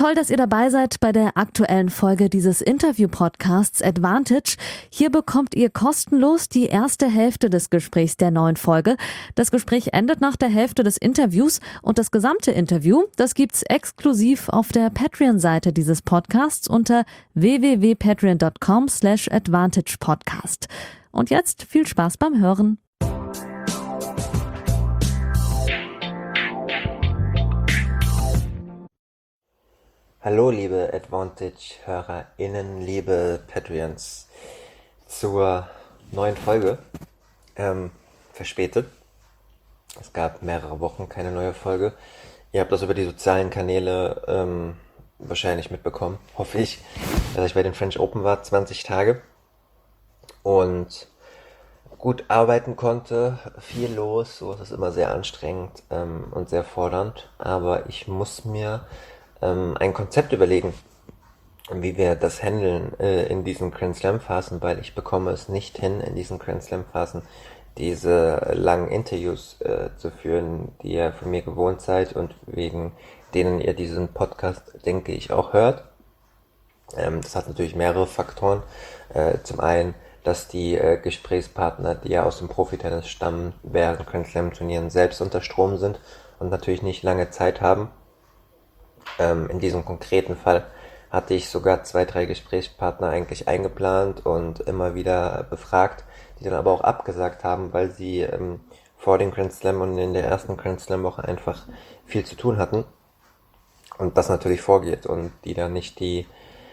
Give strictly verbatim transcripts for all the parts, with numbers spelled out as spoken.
Toll, dass ihr dabei seid bei der aktuellen Folge dieses Interview-Podcasts Advantage. Hier bekommt ihr kostenlos die erste Hälfte des Gesprächs der neuen Folge. Das Gespräch endet nach der Hälfte des Interviews und das gesamte Interview, das gibt's exklusiv auf der Patreon-Seite dieses Podcasts unter w w w punkt patreon punkt com slash advantage podcast. Und jetzt viel Spaß beim Hören. Hallo liebe Advantage-HörerInnen, liebe Patreons, zur neuen Folge, ähm, verspätet. Es gab mehrere Wochen keine neue Folge. Ihr habt das über die sozialen Kanäle ähm, wahrscheinlich mitbekommen, hoffe ich, dass ich bei den French Open war, zwanzig Tage und gut arbeiten konnte, viel los, so ist es immer sehr anstrengend ähm, und sehr fordernd, aber ich muss mir ein Konzept überlegen, wie wir das handeln äh, in diesen Grand Slam Phasen, weil ich bekomme es nicht hin, in diesen Grand Slam Phasen diese langen Interviews äh, zu führen, die ihr von mir gewohnt seid und wegen denen ihr diesen Podcast, denke ich, auch hört. Ähm, das hat natürlich mehrere Faktoren. Äh, zum einen, dass die äh, Gesprächspartner, die ja aus dem Profitennis stammen, während Grand Slam Turnieren selbst unter Strom sind und natürlich nicht lange Zeit haben. Ähm, in diesem konkreten Fall hatte ich sogar zwei, drei Gesprächspartner eigentlich eingeplant und immer wieder befragt, die dann aber auch abgesagt haben, weil sie ähm, vor dem Grand Slam und in der ersten Grand Slam Woche einfach viel zu tun hatten und das natürlich vorgeht und die dann nicht die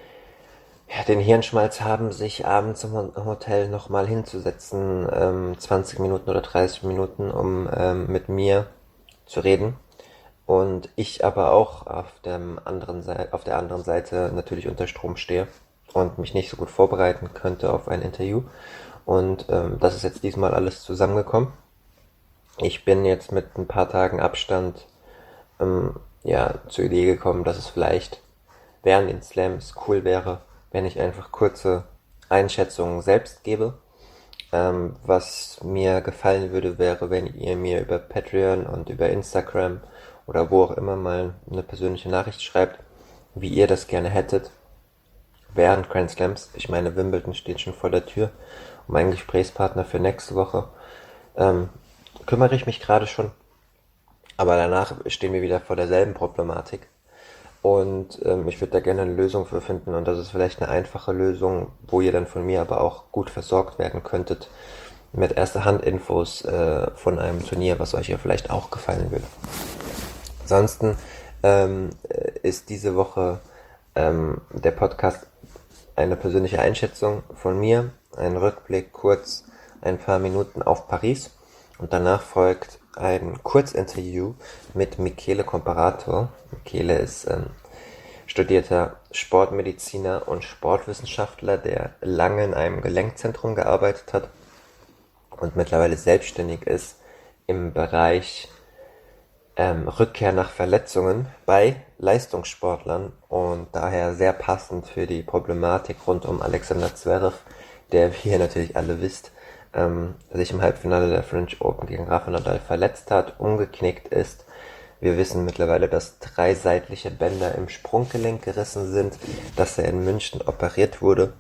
ja, den Hirnschmalz haben, sich abends im Hotel nochmal hinzusetzen, ähm, zwanzig Minuten oder dreißig Minuten, um ähm, mit mir zu reden. Und ich aber auch auf dem anderen Seite, auf der anderen Seite natürlich unter Strom stehe und mich nicht so gut vorbereiten könnte auf ein Interview. Und ähm, das ist jetzt diesmal alles zusammengekommen. Ich bin jetzt mit ein paar Tagen Abstand ähm, ja zur Idee gekommen, dass es vielleicht während den Slams cool wäre, wenn ich einfach kurze Einschätzungen selbst gebe. Ähm, was mir gefallen würde, wäre, wenn ihr mir über Patreon und über Instagram oder wo auch immer mal eine persönliche Nachricht schreibt, wie ihr das gerne hättet während Grand Slams. Ich meine, Wimbledon steht schon vor der Tür und mein Gesprächspartner für nächste Woche ähm, kümmere ich mich gerade schon, aber danach stehen wir wieder vor derselben Problematik und ähm, ich würde da gerne eine Lösung für finden und das ist vielleicht eine einfache Lösung, wo ihr dann von mir aber auch gut versorgt werden könntet mit erster Hand Infos äh, von einem Turnier, was euch ja vielleicht auch gefallen würde. Ansonsten ähm, ist diese Woche ähm, der Podcast eine persönliche Einschätzung von mir, ein Rückblick, kurz ein paar Minuten auf Paris und danach folgt ein Kurzinterview mit Michele Comparato. Michele ist ähm, studierter Sportmediziner und Sportwissenschaftler, der lange in einem Gelenkzentrum gearbeitet hat und mittlerweile selbstständig ist im Bereich Ähm, Rückkehr nach Verletzungen bei Leistungssportlern und daher sehr passend für die Problematik rund um Alexander Zverev, der, wie ihr natürlich alle wisst, ähm, sich im Halbfinale der French Open gegen Rafa Nadal verletzt hat, umgeknickt ist. Wir wissen mittlerweile, dass drei seitliche Bänder im Sprunggelenk gerissen sind, dass er in München operiert wurde.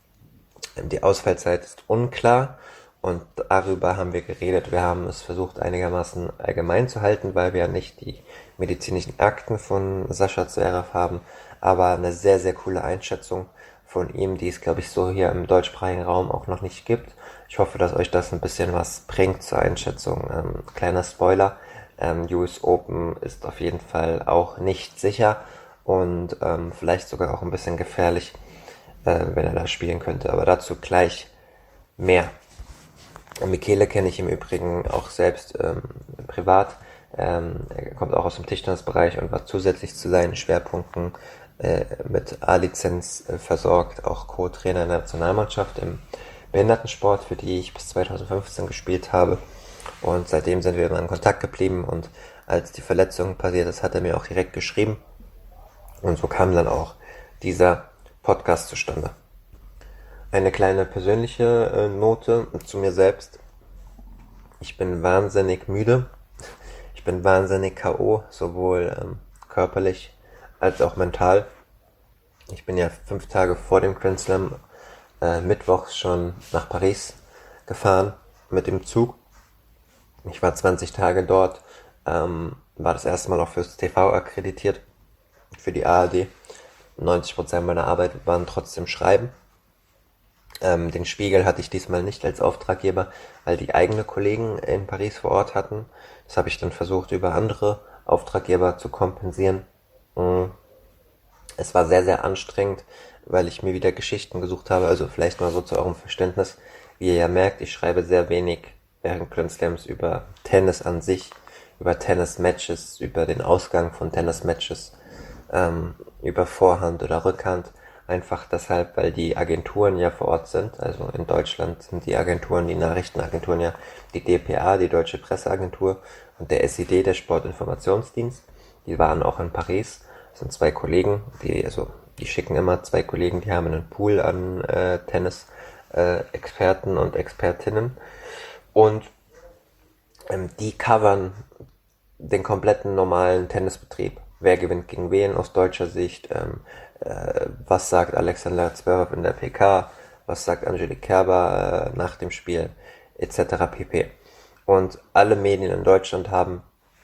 Die Ausfallzeit ist unklar. Und darüber haben wir geredet. Wir haben es versucht einigermaßen allgemein zu halten, weil wir ja nicht die medizinischen Akten von Sascha Zverev haben, aber eine sehr, sehr coole Einschätzung von ihm, die es, glaube ich, so hier im deutschsprachigen Raum auch noch nicht gibt. Ich hoffe, dass euch das ein bisschen was bringt zur Einschätzung. Ähm, kleiner Spoiler, ähm, U S Open ist auf jeden Fall auch nicht sicher und ähm, vielleicht sogar auch ein bisschen gefährlich, äh, wenn er da spielen könnte. Aber dazu gleich mehr. Michele kenne ich im Übrigen auch selbst ähm, privat. Ähm, er kommt auch aus dem Tischtennisbereich und war zusätzlich zu seinen Schwerpunkten äh, mit A-Lizenz äh, versorgt, auch Co-Trainer in der Nationalmannschaft im Behindertensport, für die ich bis zwanzig fünfzehn gespielt habe. Und seitdem sind wir immer in Kontakt geblieben und als die Verletzung passiert ist, hat er mir auch direkt geschrieben. Und so kam dann auch dieser Podcast zustande. Eine kleine persönliche äh, Note zu mir selbst. Ich bin wahnsinnig müde. Ich bin wahnsinnig K O, sowohl ähm, körperlich als auch mental. Ich bin ja fünf Tage vor dem Grand Slam äh, mittwochs schon nach Paris gefahren mit dem Zug. Ich war zwanzig Tage dort, ähm, war das erste Mal auch fürs T V akkreditiert, für die A R D. neunzig Prozent meiner Arbeit waren trotzdem Schreiben. Ähm, den Spiegel hatte ich diesmal nicht als Auftraggeber, weil die eigene Kollegen in Paris vor Ort hatten. Das habe ich dann versucht, über andere Auftraggeber zu kompensieren. Mhm. Es war sehr, sehr anstrengend, weil ich mir wieder Geschichten gesucht habe. Also vielleicht mal so zu eurem Verständnis. Wie ihr ja merkt, ich schreibe sehr wenig während Grand Slams über Tennis an sich, über Tennis-Matches, über den Ausgang von Tennis-Matches, ähm, über Vorhand oder Rückhand. Einfach deshalb, weil die Agenturen ja vor Ort sind. Also in Deutschland sind die Agenturen, die Nachrichtenagenturen ja die D P A, die Deutsche Presseagentur, und der S I D, der Sportinformationsdienst. Die waren auch in Paris. Das sind zwei Kollegen, die, also, die schicken immer zwei Kollegen, die haben einen Pool an äh, Tennis-Experten äh, und Expertinnen. Und ähm, die covern den kompletten normalen Tennisbetrieb. Wer gewinnt gegen wen aus deutscher Sicht, ähm, äh, was sagt Alexander Zverev in der P K, was sagt Angelique Kerber äh, nach dem Spiel, et cetera pp. Und alle Medien in Deutschland haben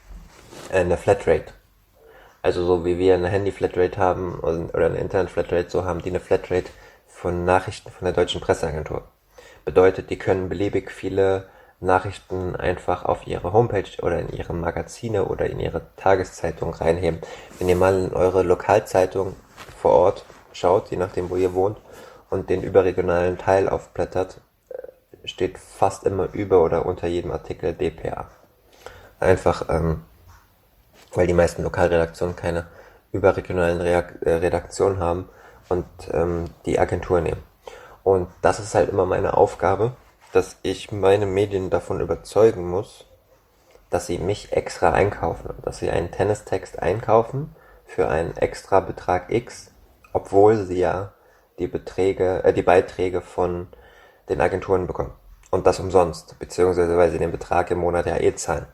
eine Flatrate. Also so wie wir eine Handy-Flatrate haben oder eine Internet-Flatrate, so haben die eine Flatrate von Nachrichten von der Deutschen Presseagentur. Bedeutet, die können beliebig viele Nachrichten einfach auf ihre Homepage oder in ihre Magazine oder in ihre Tageszeitung reinheben. Wenn ihr mal in eure Lokalzeitung vor Ort schaut, je nachdem wo ihr wohnt, und den überregionalen Teil aufblättert, steht fast immer über oder unter jedem Artikel D P A. Einfach, ähm, weil die meisten Lokalredaktionen keine überregionalen Reak- äh, Redaktionen haben und ähm, die Agentur nehmen. Und das ist halt immer meine Aufgabe, dass ich meine Medien davon überzeugen muss, dass sie mich extra einkaufen, dass sie einen Tennistext einkaufen für einen extra Betrag X, obwohl sie ja die Beträge, äh, die Beiträge von den Agenturen bekommen. Und das umsonst, beziehungsweise weil sie den Betrag im Monat ja eh zahlen.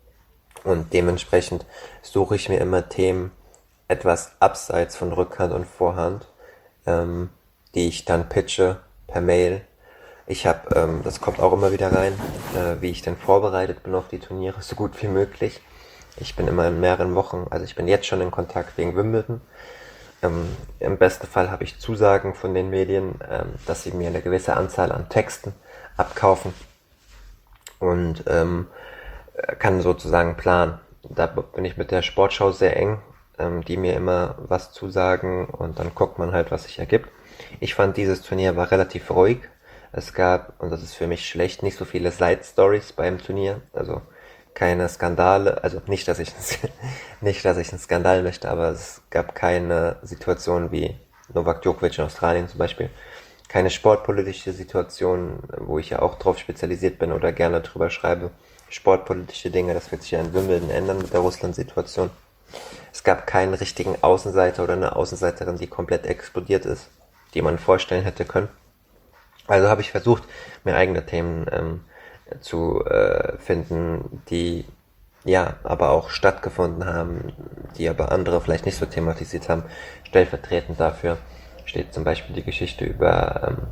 Und dementsprechend suche ich mir immer Themen etwas abseits von Rückhand und Vorhand, ähm, die ich dann pitche per Mail. Ich habe, ähm, das kommt auch immer wieder rein, äh, wie ich denn vorbereitet bin auf die Turniere, so gut wie möglich. Ich bin immer in mehreren Wochen, also ich bin jetzt schon in Kontakt wegen Wimbledon. Ähm, Im besten Fall habe ich Zusagen von den Medien, ähm, dass sie mir eine gewisse Anzahl an Texten abkaufen und ähm, kann sozusagen planen. Da bin ich mit der Sportschau sehr eng, ähm, die mir immer was zusagen, und dann guckt man halt, was sich ergibt. Ich fand, dieses Turnier war relativ ruhig. Es gab, und das ist für mich schlecht, nicht so viele Side-Stories beim Turnier, also keine Skandale, also nicht, dass ich nicht, dass ich einen Skandal möchte, aber es gab keine Situation wie Novak Djokovic in Australien zum Beispiel, keine sportpolitische Situation, wo ich ja auch drauf spezialisiert bin oder gerne drüber schreibe, sportpolitische Dinge. Das wird sich ja in Wimbledon ändern mit der Russland-Situation. Es gab keinen richtigen Außenseiter oder eine Außenseiterin, die komplett explodiert ist, die man vorstellen hätte können. Also habe ich versucht, mir eigene Themen ähm, zu äh, finden, die ja aber auch stattgefunden haben, die aber andere vielleicht nicht so thematisiert haben. Stellvertretend dafür steht zum Beispiel die Geschichte über ähm,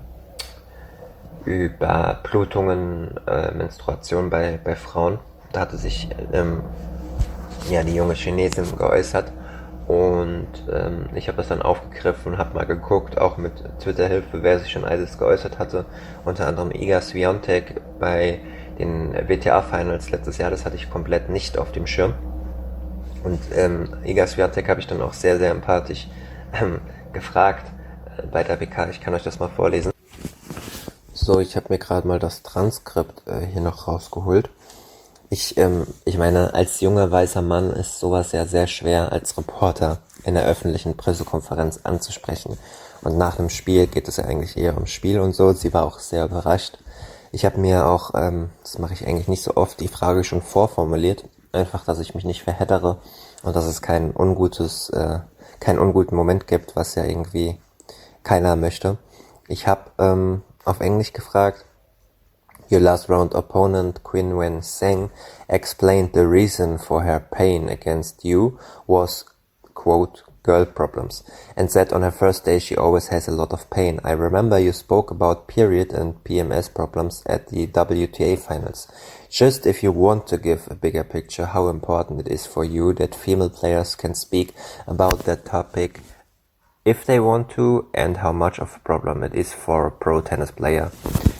über Blutungen, äh, Menstruation bei bei Frauen. Da hatte sich ähm, ja die junge Chinesin geäußert. Und ähm, ich habe das dann aufgegriffen und habe mal geguckt, auch mit Twitter-Hilfe, wer sich schon alles geäußert hatte. Unter anderem Iga Swiatek bei den W T A-Finals letztes Jahr, das hatte ich komplett nicht auf dem Schirm. Und ähm, Iga Swiatek habe ich dann auch sehr, sehr empathisch ähm, gefragt äh, bei der W K. Ich kann euch das mal vorlesen. So, ich habe mir gerade mal das Transkript äh, hier noch rausgeholt. Ich, ähm, ich meine, als junger weißer Mann ist sowas ja sehr schwer als Reporter in der öffentlichen Pressekonferenz anzusprechen. Und nach dem Spiel geht es ja eigentlich eher ums Spiel und so. Sie war auch sehr überrascht. Ich habe mir auch, ähm, das mache ich eigentlich nicht so oft, die Frage schon vorformuliert. Einfach, dass ich mich nicht verheddere und dass es kein ungutes, äh, keinen unguten Moment gibt, was ja irgendwie keiner möchte. Ich habe ähm, auf Englisch gefragt: Your last round opponent, Qinwen Zheng, explained the reason for her pain against you was, quote, girl problems, and said on her first day she always has a lot of pain. I remember you spoke about period and P M S problems at the W T A finals. Just if you want to give a bigger picture how important it is for you that female players can speak about that topic if they want to, and how much of a problem it is for a pro tennis player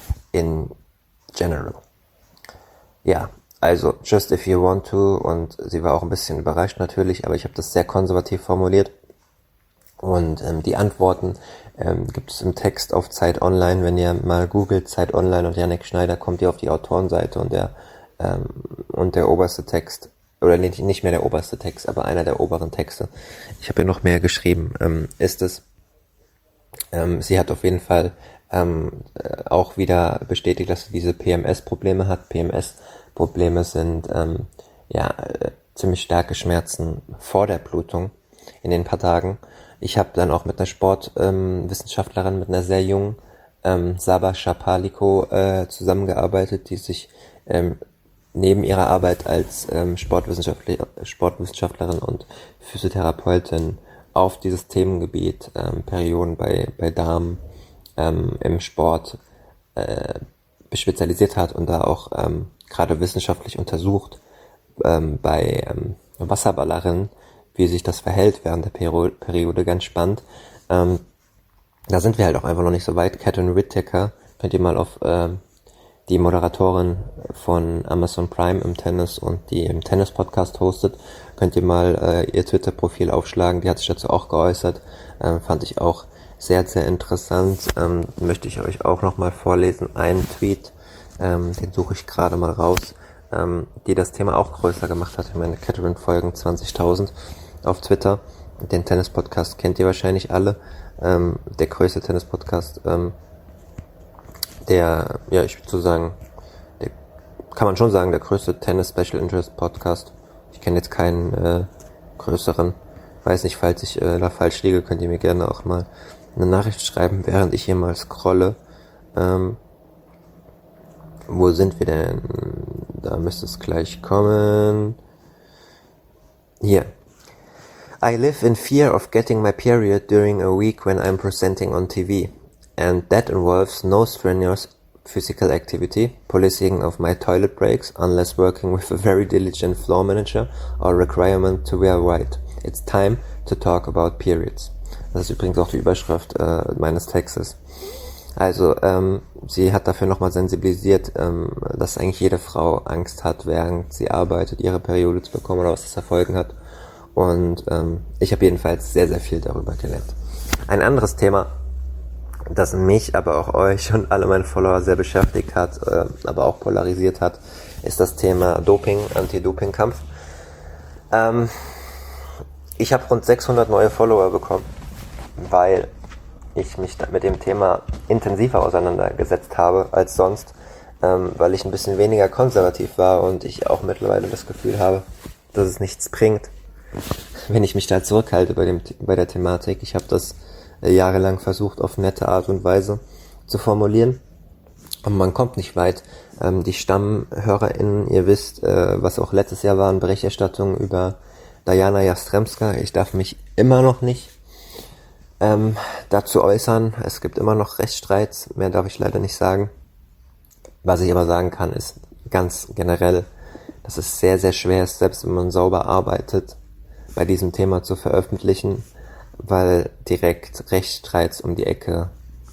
in general. Ja, also just if you want to, und sie war auch ein bisschen überrascht natürlich, aber ich habe das sehr konservativ formuliert. Und ähm, die Antworten ähm, gibt es im Text auf Zeit Online. Wenn ihr mal googelt Zeit Online und Yannick Schneider, kommt ihr auf die Autorenseite und der ähm, und der oberste Text, oder nicht, nicht mehr der oberste Text, aber einer der oberen Texte, ich habe ja noch mehr geschrieben, ähm, ist es, ähm, sie hat auf jeden Fall ähm, auch wieder bestätigt, dass sie diese P M S-Probleme hat. P M S-Probleme sind ähm, ja äh, ziemlich starke Schmerzen vor der Blutung in den paar Tagen. Ich habe dann auch mit einer Sportwissenschaftlerin, ähm, mit einer sehr jungen, ähm, Saba Shapaliko, äh, zusammengearbeitet, die sich ähm, neben ihrer Arbeit als ähm, Sportwissenschaftler, Sportwissenschaftlerin und Physiotherapeutin auf dieses Themengebiet ähm, Perioden bei, bei Damen ähm, im Sport äh, spezialisiert hat und da auch ähm, gerade wissenschaftlich untersucht ähm, bei ähm, Wasserballerinnen, wie sich das verhält während der Peri- Periode, ganz spannend. Ähm, da sind wir halt auch einfach noch nicht so weit. Catherine Whittaker, könnt ihr mal auf äh, die Moderatorin von Amazon Prime im Tennis und die im Tennis-Podcast hostet, könnt ihr mal äh, ihr Twitter-Profil aufschlagen. Die hat sich dazu auch geäußert. Ähm, fand ich auch sehr, sehr interessant. Ähm, möchte ich euch auch nochmal vorlesen. Einen Tweet, ähm, den suche ich gerade mal raus, ähm, die das Thema auch größer gemacht hat. Ich meine, Catherine folgen zwanzigtausend auf Twitter. Den Tennis-Podcast kennt ihr wahrscheinlich alle. Ähm, der größte Tennis-Podcast, ähm, der, ja, ich würde so sagen, der, kann man schon sagen, der größte Tennis-Special Interest Podcast. Ich kenne jetzt keinen äh, größeren. Weiß nicht, falls ich äh, da falsch liege, könnt ihr mir gerne auch mal eine Nachricht schreiben, während ich hier mal scrolle. Ähm, wo sind wir denn? Da müsste es gleich kommen. Hier. I live in fear of getting my period during a week when I'm presenting on T V, and that involves no strenuous physical activity, policing of my toilet breaks, unless working with a very diligent floor manager, or requirement to wear white. It's time to talk about periods. Das ist übrigens auch die Überschrift äh, meines Textes. Also, ähm, sie hat dafür nochmal sensibilisiert, ähm, dass eigentlich jede Frau Angst hat, während sie arbeitet, ihre Periode zu bekommen oder was das für Folgen hat. Und ähm, ich habe jedenfalls sehr, sehr viel darüber gelernt. Ein anderes Thema, das mich, aber auch euch und alle meine Follower sehr beschäftigt hat, äh, aber auch polarisiert hat, ist das Thema Doping, Anti-Doping-Kampf. Ähm, ich habe rund sechshundert neue Follower bekommen, weil ich mich mit dem Thema intensiver auseinandergesetzt habe als sonst, ähm, weil ich ein bisschen weniger konservativ war und ich auch mittlerweile das Gefühl habe, dass es nichts bringt, wenn ich mich da zurückhalte bei dem bei der Thematik. Ich habe das äh, jahrelang versucht, auf nette Art und Weise zu formulieren, aber man kommt nicht weit. Ähm, die StammhörerInnen, ihr wisst, äh, was auch letztes Jahr waren, Berichterstattungen über Diana Jastremska. Ich darf mich immer noch nicht ähm, dazu äußern. Es gibt immer noch Rechtsstreits, mehr darf ich leider nicht sagen. Was ich aber sagen kann, ist ganz generell, dass es sehr, sehr schwer ist, selbst wenn man sauber arbeitet, bei diesem Thema zu veröffentlichen, weil direkt Rechtsstreits um die Ecke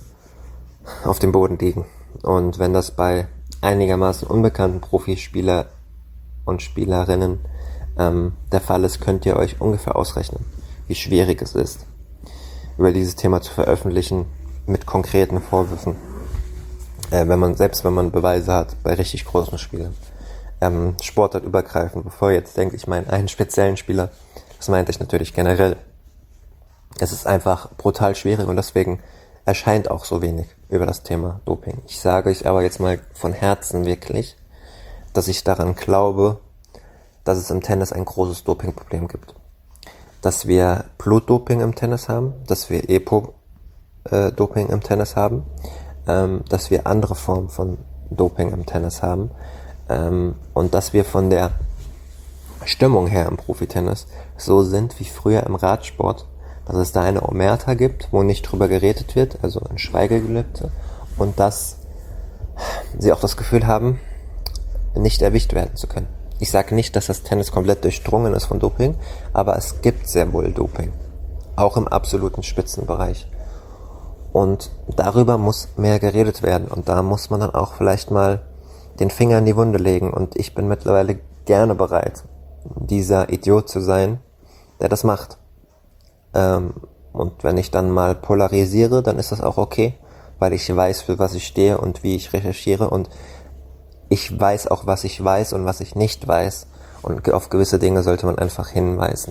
auf dem Boden liegen. Und wenn das bei einigermaßen unbekannten Profispieler und Spielerinnen ähm, der Fall ist, könnt ihr euch ungefähr ausrechnen, wie schwierig es ist, über dieses Thema zu veröffentlichen mit konkreten Vorwürfen. Äh, wenn man, selbst wenn man Beweise hat bei richtig großen Spielern. Ähm, sportartübergreifend, bevor ihr jetzt denkt, ich meine einen speziellen Spieler, das meinte ich natürlich generell. Es ist einfach brutal schwierig und deswegen erscheint auch so wenig über das Thema Doping. Ich sage euch aber jetzt mal von Herzen wirklich, dass ich daran glaube, dass es im Tennis ein großes Dopingproblem gibt. Dass wir Blutdoping im Tennis haben, dass wir Epo-Doping im Tennis haben, ähm, dass wir andere Formen von Doping im Tennis haben, ähm, und dass wir von der Stimmung her im Profitennis so sind wie früher im Radsport, dass es da eine Omerta gibt, wo nicht drüber geredet wird, also ein Schweigegelübde, und dass sie auch das Gefühl haben, nicht erwischt werden zu können. Ich sage nicht, dass das Tennis komplett durchdrungen ist von Doping, aber es gibt sehr wohl Doping, auch im absoluten Spitzenbereich. Und darüber muss mehr geredet werden und da muss man dann auch vielleicht mal den Finger in die Wunde legen, und ich bin mittlerweile gerne bereit, dieser Idiot zu sein, der das macht. Ähm, und wenn ich dann mal polarisiere, dann ist das auch okay, weil ich weiß, für was ich stehe und wie ich recherchiere, und ich weiß auch, was ich weiß und was ich nicht weiß, und auf gewisse Dinge sollte man einfach hinweisen.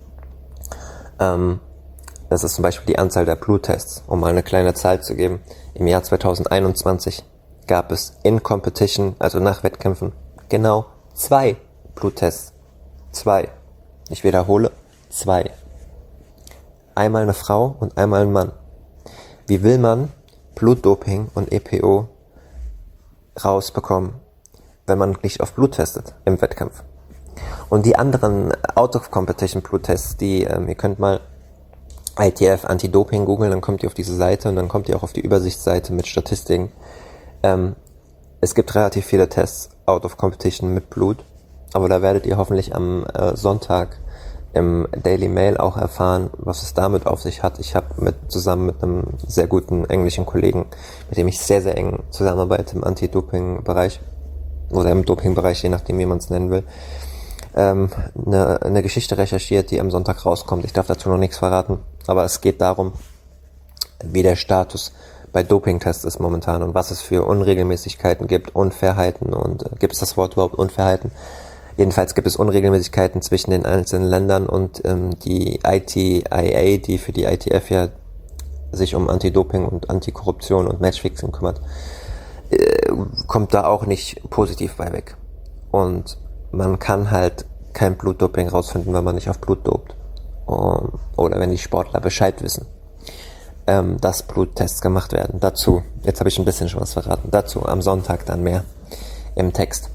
Ähm, das ist zum Beispiel die Anzahl der Bluttests, um mal eine kleine Zahl zu geben. Im Jahr zweitausendeinundzwanzig gab es in Competition, also nach Wettkämpfen, genau zwei Bluttests. Zwei. Ich wiederhole, zwei. Einmal eine Frau und einmal ein Mann. Wie will man Blutdoping und E P O rausbekommen, wenn man nicht auf Blut testet im Wettkampf? Und die anderen Out-of-Competition-Bluttests, die, ähm, ihr könnt mal I T F Anti-Doping googeln, dann kommt ihr auf diese Seite und dann kommt ihr auch auf die Übersichtsseite mit Statistiken. Ähm, es gibt relativ viele Tests out of competition mit Blut, aber da werdet ihr hoffentlich am äh, Sonntag im Daily Mail auch erfahren, was es damit auf sich hat. Ich habe mit zusammen mit einem sehr guten englischen Kollegen, mit dem ich sehr, sehr eng zusammenarbeite im Anti-Doping-Bereich oder im Doping-Bereich, je nachdem, wie man es nennen will, ähm, eine, eine Geschichte recherchiert, die am Sonntag rauskommt. Ich darf dazu noch nichts verraten, aber es geht darum, wie der Status bei Dopingtests ist momentan und was es für Unregelmäßigkeiten gibt, Unfairheiten, und äh, gibt es das Wort überhaupt, Unfairheiten? Jedenfalls gibt es Unregelmäßigkeiten zwischen den einzelnen Ländern, und ähm, die I T I A, die für die I T F ja sich um Anti-Doping und Antikorruption und Matchfixing kümmert, äh, kommt da auch nicht positiv bei weg. Und man kann halt kein Blutdoping rausfinden, wenn man nicht auf Blut dopt. Um, oder wenn die Sportler Bescheid wissen, ähm, dass Bluttests gemacht werden. Dazu, jetzt habe ich ein bisschen schon was verraten, dazu am Sonntag dann mehr im Text.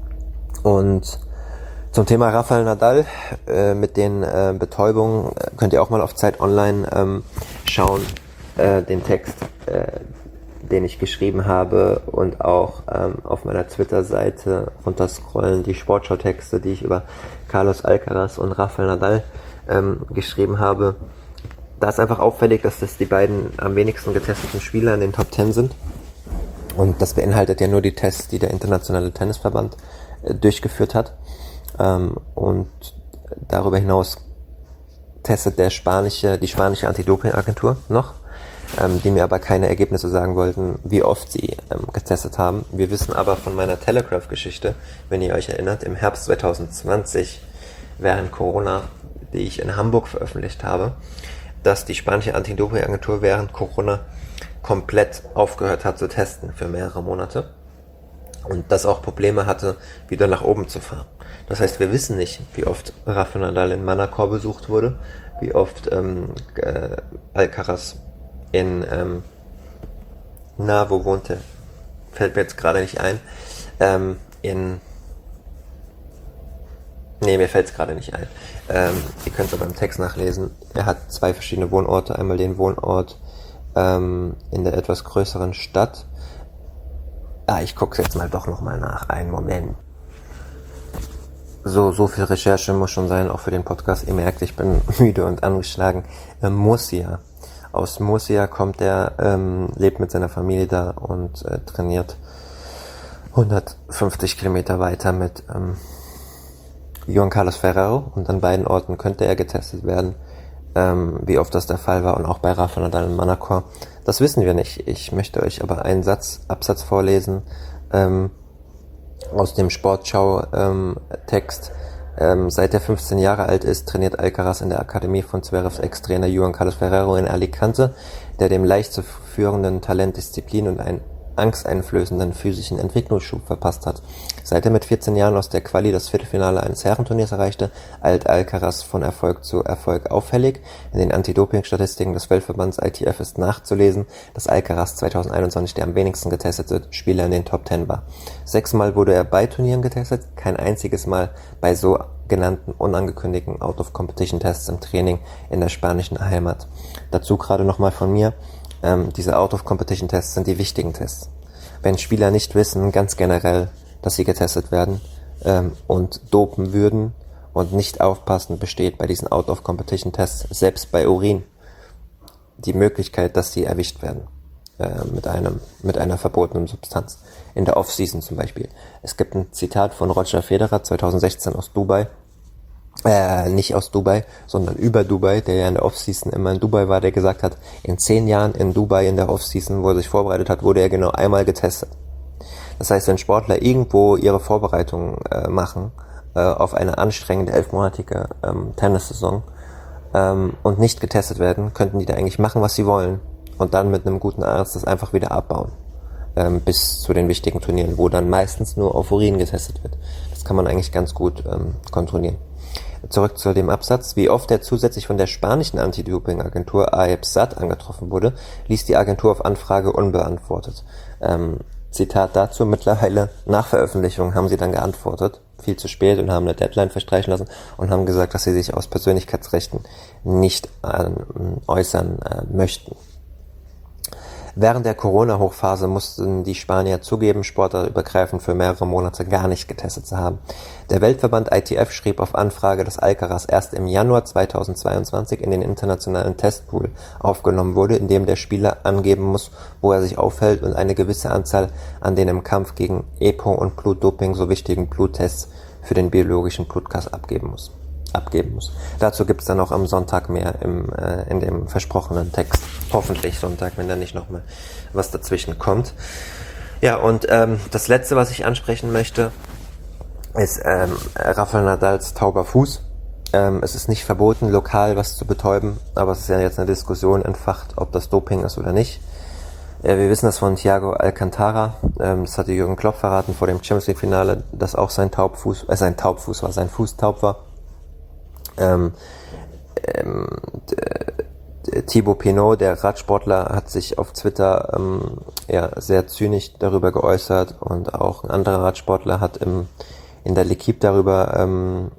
Und zum Thema Rafael Nadal äh, mit den äh, Betäubungen äh, könnt ihr auch mal auf Zeit Online ähm, schauen, äh, den Text, äh, den ich geschrieben habe, und auch ähm, auf meiner Twitter-Seite runterscrollen, die Sportschau-Texte, die ich über Carlos Alcaraz und Rafael Nadal ähm, geschrieben habe. Da ist einfach auffällig, dass das die beiden am wenigsten getesteten Spieler in den Top Ten sind. Und das beinhaltet ja nur die Tests, die der Internationale Tennisverband äh, durchgeführt hat. Ähm, und darüber hinaus testet der spanische, die spanische Anti-Doping-Agentur noch, ähm, die mir aber keine Ergebnisse sagen wollten, wie oft sie ähm, getestet haben. Wir wissen aber von meiner Telegraph-Geschichte, wenn ihr euch erinnert, im Herbst zwanzig zwanzig, während Corona, die ich in Hamburg veröffentlicht habe, dass die spanische Anti-Doping-Agentur während Corona komplett aufgehört hat zu testen für mehrere Monate und das auch Probleme hatte, wieder nach oben zu fahren. Das heißt, wir wissen nicht, wie oft Rafael Nadal in Manacor besucht wurde, wie oft ähm, äh, Alcaraz in, ähm, na, wo wohnte? Fällt mir jetzt gerade nicht ein. Ähm, in, nee, mir fällt es gerade nicht ein. Ähm, ihr könnt es aber im Text nachlesen. Er hat zwei verschiedene Wohnorte. Einmal den Wohnort ähm, in der etwas größeren Stadt. Ah, ich gucke jetzt mal doch nochmal nach. Einen Moment. So, so viel Recherche muss schon sein, auch für den Podcast. Ihr merkt, ich bin müde und angeschlagen. Ähm, Murcia. Aus Murcia kommt er, ähm, lebt mit seiner Familie da und äh, trainiert hundertfünfzig Kilometer weiter mit ähm, Juan Carlos Ferrero. Und an beiden Orten könnte er getestet werden, ähm, wie oft das der Fall war. Und auch bei Rafael Nadal in Manacor. Das wissen wir nicht. Ich möchte euch aber einen Satz, Absatz vorlesen, ähm, aus dem Sportschau-Text. Ähm, seit er fünfzehn Jahre alt ist, trainiert Alcaraz in der Akademie von Zverevs Ex-Trainer Juan Carlos Ferrero in Alicante, der dem leicht zu führenden Talent, Disziplin und einen angsteinflößenden physischen Entwicklungsschub verpasst hat. Seit er mit vierzehn Jahren aus der Quali das Viertelfinale eines Herrenturniers erreichte, eilt Alcaraz von Erfolg zu Erfolg auffällig. In den Anti-Doping-Statistiken des Weltverbands I T F ist nachzulesen, dass Alcaraz zwanzig einundzwanzig der am wenigsten getestete Spieler in den Top Ten war. Sechsmal wurde er bei Turnieren getestet, kein einziges Mal bei so genannten unangekündigten Out-of-Competition-Tests im Training in der spanischen Heimat. Dazu gerade nochmal von mir, ähm, diese Out-of-Competition-Tests sind die wichtigen Tests. Wenn Spieler nicht wissen, ganz generell, dass sie getestet werden ähm, und dopen würden und nicht aufpassen, besteht bei diesen Out-of-Competition-Tests selbst bei Urin die Möglichkeit, dass sie erwischt werden äh, mit einem mit einer verbotenen Substanz. In der Off-Season zum Beispiel. Es gibt ein Zitat von Roger Federer zwanzig sechzehn aus Dubai, äh, nicht aus Dubai, sondern über Dubai, der ja in der Off-Season immer in Dubai war, der gesagt hat, in zehn Jahren in Dubai in der Off-Season, wo er sich vorbereitet hat, wurde er genau einmal getestet. Das heißt, wenn Sportler irgendwo ihre Vorbereitungen äh, machen äh, auf eine anstrengende elfmonatige ähm, Tennissaison ähm, und nicht getestet werden, könnten die da eigentlich machen, was sie wollen und dann mit einem guten Arzt das einfach wieder abbauen. Ähm, bis zu den wichtigen Turnieren, wo dann meistens nur auf Urin getestet wird. Das kann man eigentlich ganz gut ähm, kontrollieren. Zurück zu dem Absatz. Wie oft er zusätzlich von der spanischen Anti-Doping-Agentur A E P S A T angetroffen wurde, ließ die Agentur auf Anfrage unbeantwortet. Ähm, Zitat dazu, mittlerweile nach Veröffentlichung haben sie dann geantwortet, viel zu spät, und haben eine Deadline verstreichen lassen und haben gesagt, dass sie sich aus Persönlichkeitsrechten nicht äh, äußern äh, möchten. Während der Corona-Hochphase mussten die Spanier zugeben, sportartübergreifend für mehrere Monate gar nicht getestet zu haben. Der Weltverband I T F schrieb auf Anfrage, dass Alcaraz erst im Januar zweitausendzweiundzwanzig in den internationalen Testpool aufgenommen wurde, in dem der Spieler angeben muss, wo er sich aufhält und eine gewisse Anzahl an den im Kampf gegen E P O und Blutdoping so wichtigen Bluttests für den biologischen Blutgas abgeben muss. abgeben muss. Dazu gibt's dann auch am Sonntag mehr im, äh, in dem versprochenen Text. Hoffentlich Sonntag, wenn da nicht noch mal was dazwischen kommt. Ja, und ähm, das Letzte, was ich ansprechen möchte, ist ähm, Rafael Nadals tauber Fuß. Ähm, es ist nicht verboten, lokal was zu betäuben, aber es ist ja jetzt eine Diskussion entfacht, ob das Doping ist oder nicht. Ja, wir wissen das von Thiago Alcantara, ähm, das hatte Jürgen Klopp verraten vor dem Champions League Finale, dass auch sein Taubfuß, äh, sein Taubfuß war, sein Fuß taub war. Ähm, ähm, Thibaut Pinot, der Radsportler, hat sich auf Twitter ähm, ja, sehr zynisch darüber geäußert, und auch ein anderer Radsportler hat im, in der L'Équipe darüber ähm,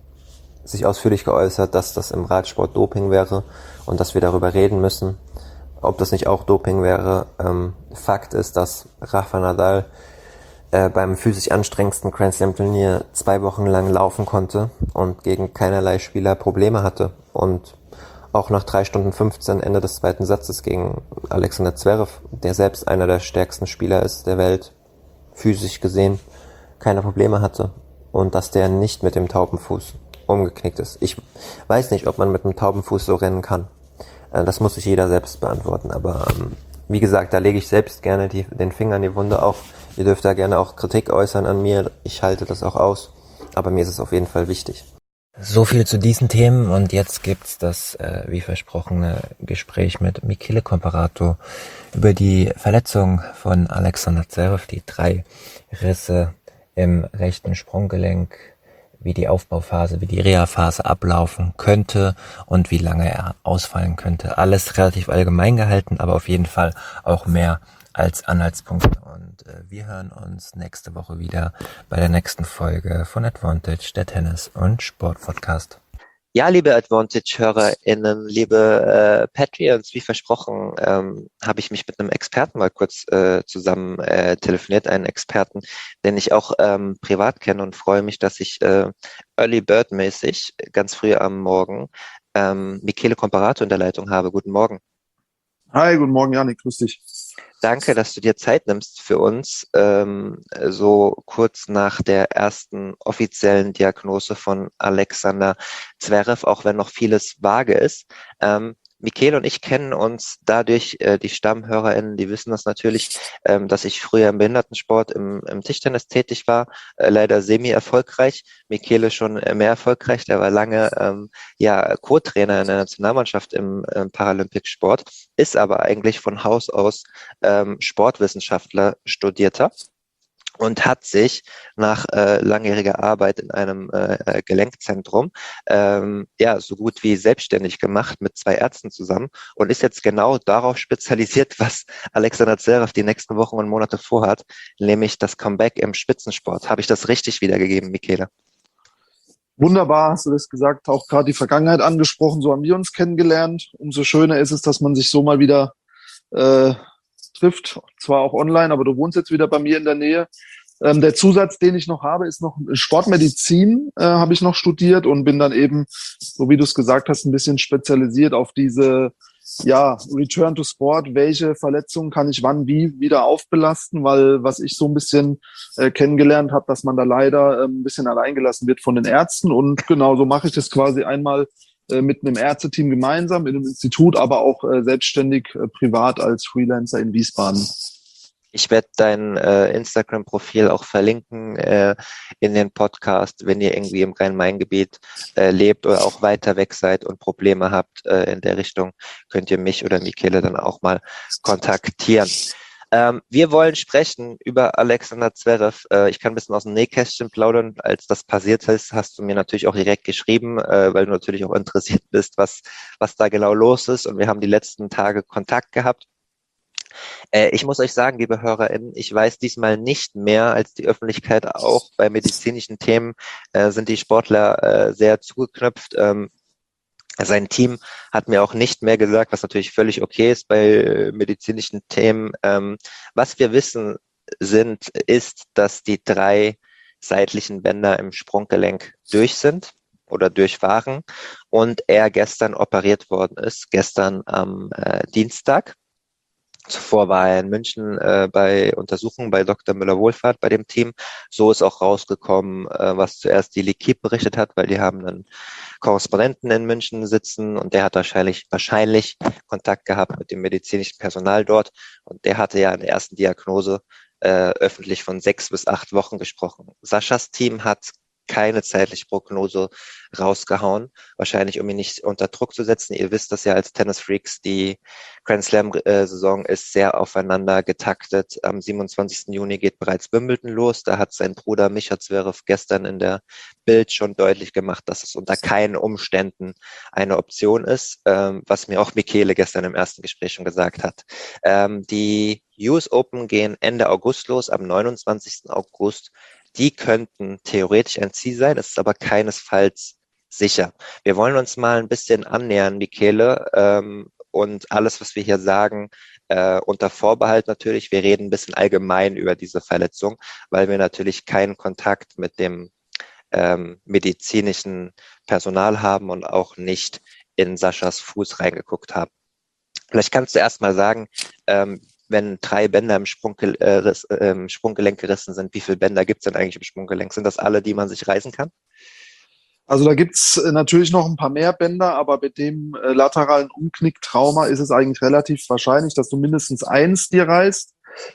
sich ausführlich geäußert, dass das im Radsport Doping wäre und dass wir darüber reden müssen, ob das nicht auch Doping wäre. Ähm, Fakt ist, dass Rafa Nadal äh, beim physisch anstrengendsten Grand Slam Turnier zwei Wochen lang laufen konnte und gegen keinerlei Spieler Probleme hatte, und auch nach drei Stunden fünfzehn Ende des zweiten Satzes gegen Alexander Zverev, der selbst einer der stärksten Spieler ist der Welt, physisch gesehen, keine Probleme hatte, und dass der nicht mit dem tauben Fuß umgeknickt ist. Ich weiß nicht, ob man mit einem tauben Fuß so rennen kann. Äh, das muss sich jeder selbst beantworten, aber ähm, wie gesagt, da lege ich selbst gerne die, den Finger in die Wunde auf. Ihr dürft da gerne auch Kritik äußern an mir, ich halte das auch aus, aber mir ist es auf jeden Fall wichtig. So viel zu diesen Themen, und jetzt gibt's das, äh, wie versprochene, Gespräch mit Michele Comparato über die Verletzung von Alexander Zverev, die drei Risse im rechten Sprunggelenk, wie die Aufbauphase, wie die Reha-Phase ablaufen könnte und wie lange er ausfallen könnte. Alles relativ allgemein gehalten, aber auf jeden Fall auch mehr als Anhaltspunkte. Und äh, wir hören uns nächste Woche wieder bei der nächsten Folge von Advantage, der Tennis- und Sport-Podcast. Ja, liebe Advantage-HörerInnen, liebe äh, Patreons, wie versprochen, ähm, habe ich mich mit einem Experten mal kurz äh, zusammen äh, telefoniert, einen Experten, den ich auch ähm, privat kenne, und freue mich, dass ich äh, Early Bird mäßig ganz früh am Morgen ähm, Michele Comparato in der Leitung habe. Guten Morgen. Hi, guten Morgen, Janik, grüß dich. Danke, dass du dir Zeit nimmst für uns, ähm, so kurz nach der ersten offiziellen Diagnose von Alexander Zverev, auch wenn noch vieles vage ist. Ähm, Michele und ich kennen uns dadurch, äh, die StammhörerInnen, die wissen das natürlich, ähm, dass ich früher im Behindertensport im, im Tischtennis tätig war, äh, leider semi-erfolgreich. Michele schon äh, mehr erfolgreich, der war lange ähm, ja Co-Trainer in der Nationalmannschaft im, im Paralympicsport, ist aber eigentlich von Haus aus ähm, Sportwissenschaftler, Studierter, und hat sich nach äh, langjähriger Arbeit in einem äh, Gelenkzentrum ähm, ja so gut wie selbstständig gemacht mit zwei Ärzten zusammen und ist jetzt genau darauf spezialisiert, was Alexander Zverev die nächsten Wochen und Monate vorhat, nämlich das Comeback im Spitzensport. Habe ich das richtig wiedergegeben, Michele? Wunderbar, hast du das gesagt, auch gerade die Vergangenheit angesprochen, so haben wir uns kennengelernt. Umso schöner ist es, dass man sich so mal wieder äh, trifft, zwar auch online, aber du wohnst jetzt wieder bei mir in der Nähe. Ähm, der Zusatz, den ich noch habe, ist noch Sportmedizin, äh, habe ich noch studiert und bin dann eben, so wie du es gesagt hast, ein bisschen spezialisiert auf diese, ja, Return to Sport. Welche Verletzungen kann ich wann wie wieder aufbelasten? Weil was ich so ein bisschen äh, kennengelernt habe, dass man da leider äh, ein bisschen alleingelassen wird von den Ärzten. Und genau so mache ich das quasi einmal äh, mit einem Ärzteteam gemeinsam in einem Institut, aber auch äh, selbstständig äh, privat als Freelancer in Wiesbaden. Ich werde dein äh, Instagram-Profil auch verlinken äh, in den Podcast, wenn ihr irgendwie im Rhein-Main-Gebiet äh, lebt oder auch weiter weg seid und Probleme habt äh, in der Richtung, könnt ihr mich oder Michele dann auch mal kontaktieren. Ähm, wir wollen sprechen über Alexander Zverev. Äh, ich kann ein bisschen aus dem Nähkästchen plaudern. Als das passiert ist, hast du mir natürlich auch direkt geschrieben, äh, weil du natürlich auch interessiert bist, was, was da genau los ist. Und wir haben die letzten Tage Kontakt gehabt. Äh, ich muss euch sagen, liebe HörerInnen, ich weiß diesmal nicht mehr als die Öffentlichkeit auch. Bei medizinischen Themen äh, sind die Sportler äh, sehr zugeknöpft. Ähm, sein Team hat mir auch nicht mehr gesagt, was natürlich völlig okay ist bei äh, medizinischen Themen. Ähm, was wir wissen sind, ist, dass die drei seitlichen Bänder im Sprunggelenk durch sind oder durch waren und er gestern operiert worden ist, gestern am äh, Dienstag. Zuvor war er in München äh, bei Untersuchungen bei Doktor Müller-Wohlfahrt bei dem Team. So ist auch rausgekommen, äh, was zuerst die L'Équipe berichtet hat, weil die haben einen Korrespondenten in München sitzen und der hat wahrscheinlich, wahrscheinlich Kontakt gehabt mit dem medizinischen Personal dort und der hatte ja in der ersten Diagnose äh, öffentlich von sechs bis acht Wochen gesprochen. Saschas Team hat keine zeitliche Prognose rausgehauen, wahrscheinlich um ihn nicht unter Druck zu setzen. Ihr wisst das ja als Tennisfreaks, die Grand Slam-Saison ist sehr aufeinander getaktet. Am siebenundzwanzigsten Juni geht bereits Wimbledon los. Da hat sein Bruder Micha Zverev gestern in der Bild schon deutlich gemacht, dass es unter keinen Umständen eine Option ist, ähm, was mir auch Michele gestern im ersten Gespräch schon gesagt hat. Ähm, die U S Open gehen Ende August los, am neunundzwanzigsten August. Die könnten theoretisch ein Ziel sein, es ist aber keinesfalls sicher. Wir wollen uns mal ein bisschen annähern, Michele, ähm, und alles, was wir hier sagen, äh, unter Vorbehalt natürlich. Wir reden ein bisschen allgemein über diese Verletzung, weil wir natürlich keinen Kontakt mit dem ähm, medizinischen Personal haben und auch nicht in Saschas Fuß reingeguckt haben. Vielleicht kannst du erst mal sagen, ähm, wenn drei Bänder im, Sprungge äh, im Sprunggelenk gerissen sind, wie viele Bänder gibt es denn eigentlich im Sprunggelenk? Sind das alle, die man sich reißen kann? Also da gibt's natürlich noch ein paar mehr Bänder, aber mit dem äh, lateralen Umknicktrauma ist es eigentlich relativ wahrscheinlich, dass du mindestens eins dir reißt.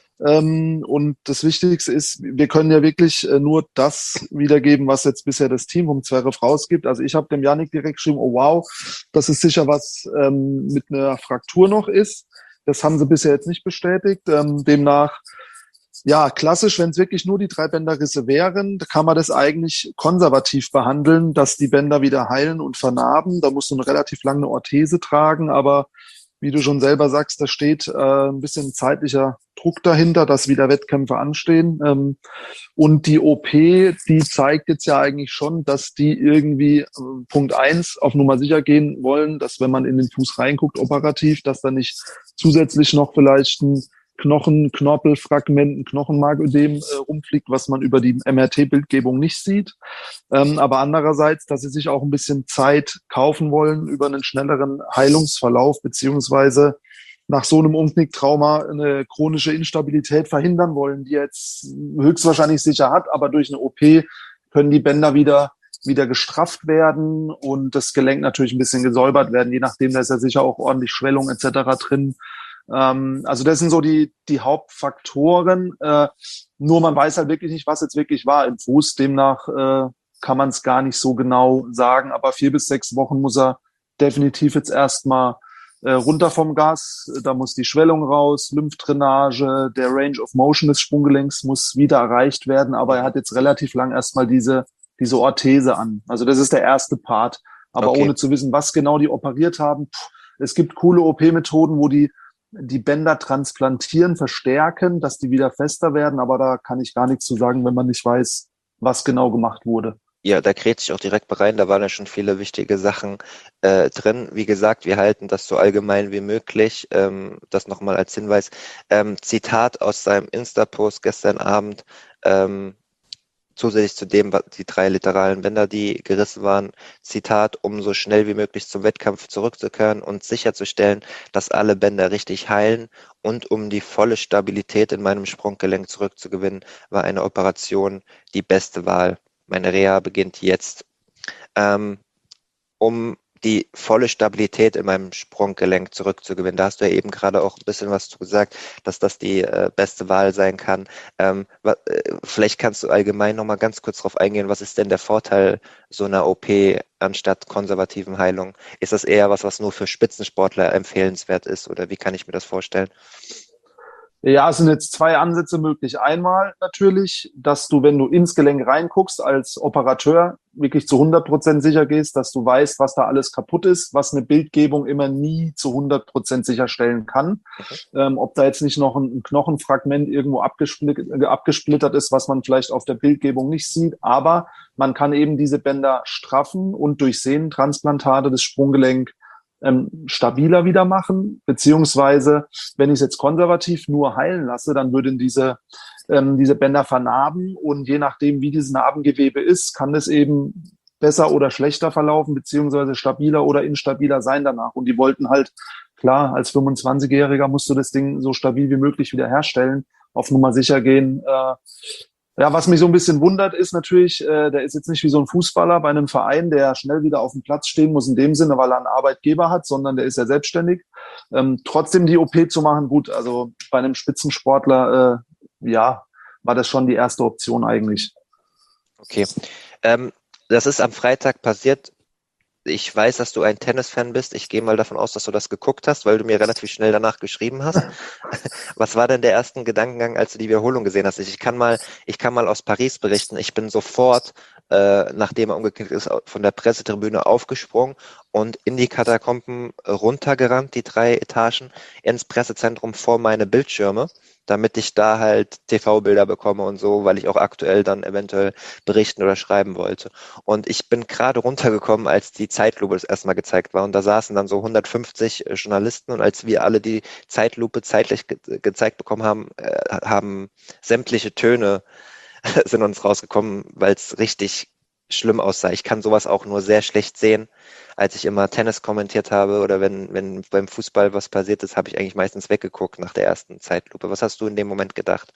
Ähm, und das Wichtigste ist, wir können ja wirklich äh, nur das wiedergeben, was jetzt bisher das Team um Zverev rausgibt. Also ich habe dem Yannick direkt geschrieben, oh wow, das ist sicher was ähm, mit einer Fraktur noch ist. Das haben sie bisher jetzt nicht bestätigt. Ähm, demnach, ja, klassisch, wenn es wirklich nur die drei Bänderrisse wären, kann man das eigentlich konservativ behandeln, dass die Bänder wieder heilen und vernarben. Da musst du eine relativ lange Orthese tragen, aber wie du schon selber sagst, da steht äh, ein bisschen zeitlicher Druck dahinter, dass wieder Wettkämpfe anstehen. Ähm, und die O P, die zeigt jetzt ja eigentlich schon, dass die irgendwie äh, Punkt eins auf Nummer sicher gehen wollen, dass wenn man in den Fuß reinguckt operativ, dass da nicht zusätzlich noch vielleicht ein Knochen, Knorpelfragment, ein Knochenmarködem äh, rumfliegt, was man über die M R T-Bildgebung nicht sieht. Ähm, aber andererseits, dass sie sich auch ein bisschen Zeit kaufen wollen über einen schnelleren Heilungsverlauf, beziehungsweise nach so einem Umknicktrauma eine chronische Instabilität verhindern wollen, die jetzt höchstwahrscheinlich sicher hat, aber durch eine O P können die Bänder wieder wieder gestrafft werden und das Gelenk natürlich ein bisschen gesäubert werden, je nachdem, da ist ja sicher auch ordentlich Schwellung et cetera drin. Ähm, also das sind so die die Hauptfaktoren. Äh, nur man weiß halt wirklich nicht, was jetzt wirklich war im Fuß. Demnach äh, kann man es gar nicht so genau sagen. Aber vier bis sechs Wochen muss er definitiv jetzt erstmal äh, runter vom Gas. Da muss die Schwellung raus, Lymphdrainage, der Range of Motion des Sprunggelenks muss wieder erreicht werden. Aber er hat jetzt relativ lang erstmal diese diese Orthese an. Also das ist der erste Part. Aber Okay. ohne zu wissen, was genau die operiert haben. Pff, es gibt coole O P-Methoden, wo die die Bänder transplantieren, verstärken, dass die wieder fester werden. Aber da kann ich gar nichts zu sagen, wenn man nicht weiß, was genau gemacht wurde. Ja, da kräht sich auch direkt rein, da waren ja schon viele wichtige Sachen äh, drin. Wie gesagt, wir halten das so allgemein wie möglich. Ähm, das nochmal als Hinweis. Ähm, Zitat aus seinem Insta-Post gestern Abend. Ähm, Zusätzlich zu dem, was die drei literalen Bänder, die gerissen waren, Zitat, um so schnell wie möglich zum Wettkampf zurückzukehren und sicherzustellen, dass alle Bänder richtig heilen und um die volle Stabilität in meinem Sprunggelenk zurückzugewinnen, war eine Operation die beste Wahl. Meine Reha beginnt jetzt. Ähm, um die volle Stabilität in meinem Sprunggelenk zurückzugewinnen. Da hast du ja eben gerade auch ein bisschen was zu gesagt, dass das die äh, beste Wahl sein kann. Ähm, wa- äh, vielleicht kannst du allgemein noch mal ganz kurz darauf eingehen, was ist denn der Vorteil so einer O P anstatt konservativen Heilung? Ist das eher was, was nur für Spitzensportler empfehlenswert ist oder wie kann ich mir das vorstellen? Ja, es sind jetzt zwei Ansätze möglich. Einmal natürlich, dass du, wenn du ins Gelenk reinguckst, als Operateur wirklich zu hundert Prozent sicher gehst, dass du weißt, was da alles kaputt ist, was eine Bildgebung immer nie zu hundert Prozent sicherstellen kann. Ähm, ob da jetzt nicht noch ein, ein Knochenfragment irgendwo abgesplittert, äh, abgesplittert ist, was man vielleicht auf der Bildgebung nicht sieht. Aber man kann eben diese Bänder straffen und durch Sehnentransplantate das Sprunggelenk ähm, stabiler wieder machen, beziehungsweise wenn ich es jetzt konservativ nur heilen lasse, dann würden diese, ähm, diese Bänder vernarben und je nachdem, wie dieses Narbengewebe ist, kann es eben besser oder schlechter verlaufen, beziehungsweise stabiler oder instabiler sein danach. Und die wollten halt, klar, als fünfundzwanzigjähriger musst du das Ding so stabil wie möglich wieder herstellen, auf Nummer sicher gehen. Äh, ja, was mich so ein bisschen wundert, ist natürlich, äh, der ist jetzt nicht wie so ein Fußballer bei einem Verein, der schnell wieder auf dem Platz stehen muss in dem Sinne, weil er einen Arbeitgeber hat, sondern der ist ja selbstständig. Ähm, trotzdem die O P zu machen, gut, also bei einem Spitzensportler, äh, ja, war das schon die erste Option eigentlich. Okay. Ähm, das ist am Freitag passiert. Ich weiß, dass du ein Tennisfan bist. Ich gehe mal davon aus, dass du das geguckt hast, weil du mir relativ schnell danach geschrieben hast. Was war denn der erste Gedankengang, als du die Wiederholung gesehen hast? Ich kann mal, ich kann mal aus Paris berichten. Ich bin sofort, äh, nachdem er umgeknickt ist, von der Pressetribüne aufgesprungen und in die Katakomben runtergerannt, die drei Etagen, ins Pressezentrum vor meine Bildschirme, damit ich da halt T V-Bilder bekomme und so, weil ich auch aktuell dann eventuell berichten oder schreiben wollte. Und ich bin gerade runtergekommen, als die Zeitlupe das erste Mal gezeigt war. Und da saßen dann so hundertfünfzig Journalisten. Und als wir alle die Zeitlupe zeitlich ge gezeigt bekommen haben, äh, haben sämtliche Töne sind uns rausgekommen, weil es richtig schlimm aussah. Ich kann sowas auch nur sehr schlecht sehen. Als ich immer Tennis kommentiert habe oder wenn, wenn beim Fußball was passiert ist, habe ich eigentlich meistens weggeguckt nach der ersten Zeitlupe. Was hast du in dem Moment gedacht?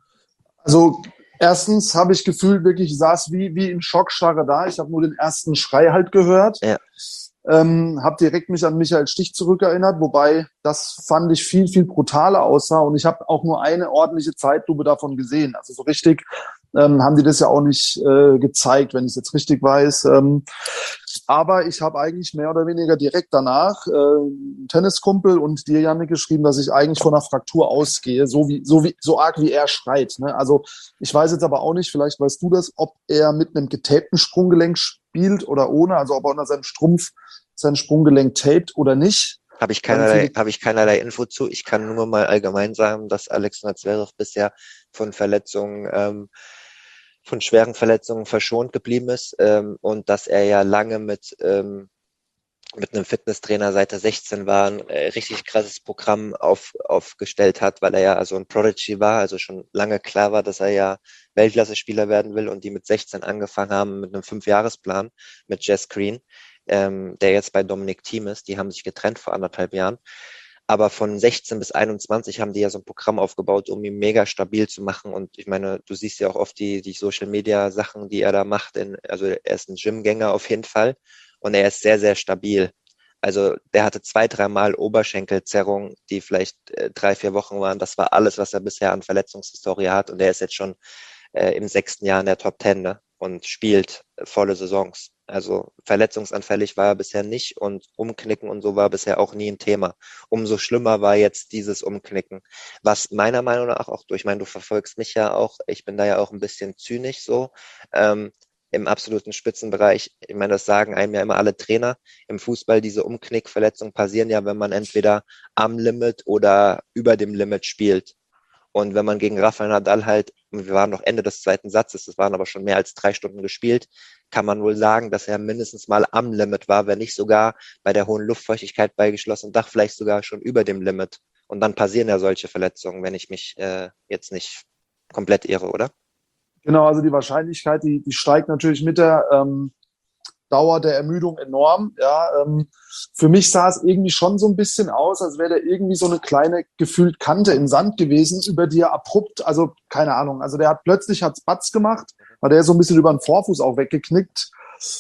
Also erstens habe ich gefühlt wirklich, ich saß wie, wie in Schockstarre da. Ich habe nur den ersten Schrei halt gehört. Ja. Ähm, habe direkt mich an Michael Stich zurückerinnert, wobei das fand ich viel, viel brutaler aussah und ich habe auch nur eine ordentliche Zeitlupe davon gesehen. Also so richtig ähm, haben die das ja auch nicht äh, gezeigt, wenn ich es jetzt richtig weiß. Ähm, aber ich habe eigentlich mehr oder weniger direkt danach äh, einen Tenniskumpel und dir, Janne, geschrieben, dass ich eigentlich von einer Fraktur ausgehe, so wie so wie so arg wie er schreit. Ne? Also ich weiß jetzt aber auch nicht, vielleicht weißt du das, ob er mit einem getapten Sprunggelenk spielt oder ohne, also ob er unter seinem Strumpf sein Sprunggelenk taped oder nicht. Habe ich keinerlei, habe ich keinerlei Info zu. Ich kann nur mal allgemein sagen, dass Alexander Zverev bisher von Verletzungen, ähm, von schweren Verletzungen verschont geblieben ist ähm, und dass er ja lange mit ähm, mit einem Fitnesstrainer seit er sechzehn war, ein äh, richtig krasses Programm auf, aufgestellt hat, weil er ja also ein Prodigy war, also schon lange klar war, dass er ja Weltklasse-Spieler werden will und die mit sechzehn angefangen haben mit einem Fünfjahresplan mit Jess Green, ähm, der jetzt bei Dominic Thiem ist. Die haben sich getrennt vor anderthalb Jahren. Aber von sechzehn bis einundzwanzig haben die ja so ein Programm aufgebaut, um ihn mega stabil zu machen. Und ich meine, du siehst ja auch oft die, die Social-Media-Sachen, die er da macht. In, also er ist ein Gymgänger auf jeden Fall. Und er ist sehr, sehr stabil. Also der hatte zwei, dreimal Oberschenkelzerrung, die vielleicht äh, drei, vier Wochen waren. Das war alles, was er bisher an Verletzungshistorie hat. Und er ist jetzt schon äh, im sechsten Jahr in der Top Ten, ne? Und spielt äh, volle Saisons. Also verletzungsanfällig war er bisher nicht und Umknicken und so war bisher auch nie ein Thema. Umso schlimmer war jetzt dieses Umknicken, was meiner Meinung nach auch, ich meine, du verfolgst mich ja auch, ich bin da ja auch ein bisschen zynisch so, ähm, im absoluten Spitzenbereich. Ich meine, das sagen einem ja immer alle Trainer. Im Fußball, diese Umknickverletzungen passieren ja, wenn man entweder am Limit oder über dem Limit spielt. Und wenn man gegen Rafael Nadal halt, wir waren noch Ende des zweiten Satzes, es waren aber schon mehr als drei Stunden gespielt, kann man wohl sagen, dass er mindestens mal am Limit war, wenn nicht sogar bei der hohen Luftfeuchtigkeit bei geschlossenem Dach vielleicht sogar schon über dem Limit. Und dann passieren ja solche Verletzungen, wenn ich mich äh, jetzt nicht komplett irre, oder? Genau, also die Wahrscheinlichkeit, die, die steigt natürlich mit der ähm, Dauer der Ermüdung enorm. Ja, ähm, für mich sah es irgendwie schon so ein bisschen aus, als wäre da irgendwie so eine kleine gefühlt Kante im Sand gewesen, über die er abrupt, also keine Ahnung, also der hat plötzlich hat's Batz gemacht, weil der ist so ein bisschen über den Vorfuß auch weggeknickt.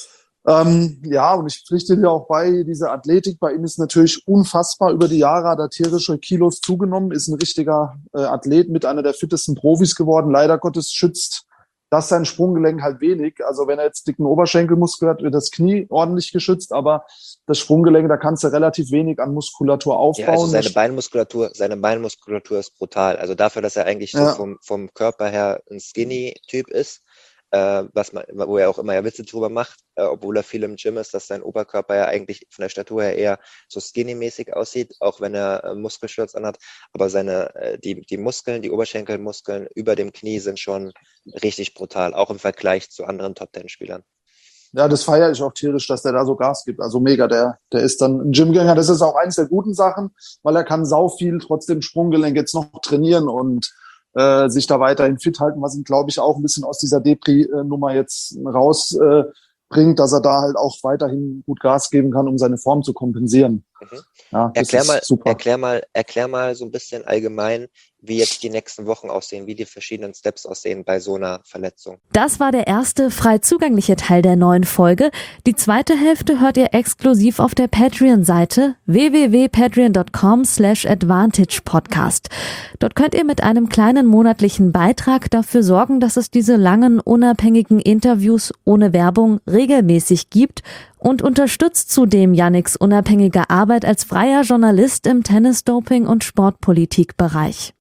Ähm, ja, und ich pflichte dir auch bei, diese Athletik bei ihm ist natürlich unfassbar. Über die Jahre hat er tierische Kilos zugenommen, ist ein richtiger äh, Athlet, mit einer der fittesten Profis geworden. Leider Gottes schützt das sein Sprunggelenk halt wenig. Also wenn er jetzt dicken Oberschenkelmuskel hat, wird das Knie ordentlich geschützt, aber das Sprunggelenk, da kannst du relativ wenig an Muskulatur aufbauen. Ja, also seine Beinmuskulatur, seine Beinmuskulatur ist brutal. Also dafür, dass er eigentlich ja. so vom, vom Körper her ein Skinny-Typ ist, äh, was man, wo er auch immer ja Witze drüber macht, äh, obwohl er viel im Gym ist, dass sein Oberkörper ja eigentlich von der Statur her eher so skinny-mäßig aussieht, auch wenn er äh, Muskelshirts anhat. Aber seine, äh, die, die Muskeln, die Oberschenkelmuskeln über dem Knie sind schon richtig brutal, auch im Vergleich zu anderen Top-Ten-Spielern. Ja, das feiere ich auch tierisch, dass der da so Gas gibt. Also mega, der, der ist dann ein Gymgänger. Das ist auch eins der guten Sachen, weil er kann sau viel trotzdem Sprunggelenk jetzt noch trainieren und äh, sich da weiterhin fit halten, was ihn, glaube ich, auch ein bisschen aus dieser Depri-Nummer jetzt rausbringt, äh, bringt, dass er da halt auch weiterhin gut Gas geben kann, um seine Form zu kompensieren. Mhm. Ja, das erklär, ist mal, super. erklär, mal, erklär mal so ein bisschen allgemein, wie jetzt die nächsten Wochen aussehen, wie die verschiedenen Steps aussehen bei so einer Verletzung. Das war der erste frei zugängliche Teil der neuen Folge. Die zweite Hälfte hört ihr exklusiv auf der Patreon-Seite w w w punkt patreon punkt com slash advantage podcast. Dort könnt ihr mit einem kleinen monatlichen Beitrag dafür sorgen, dass es diese langen, unabhängigen Interviews ohne Werbung regelmäßig gibt und unterstützt zudem Yannicks unabhängige Arbeit als freier Journalist im Tennis-Doping- und Sportpolitik-Bereich.